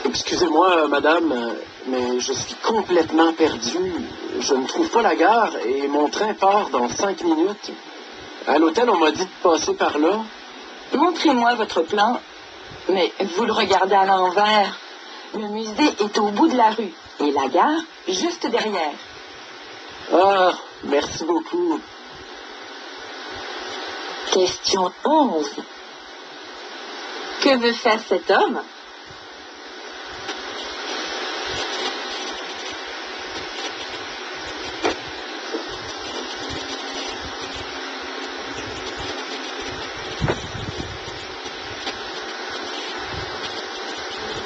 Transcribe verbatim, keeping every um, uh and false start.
Excusez-moi, madame, euh, mais je suis complètement perdu. Je ne trouve pas la gare et mon train part dans cinq minutes. À l'hôtel, on m'a dit de passer par là. Montrez-moi votre plan, mais vous le regardez à l'envers. Le musée est au bout de la rue et la gare juste derrière. Ah, merci beaucoup. Question onze. Que veut faire cet homme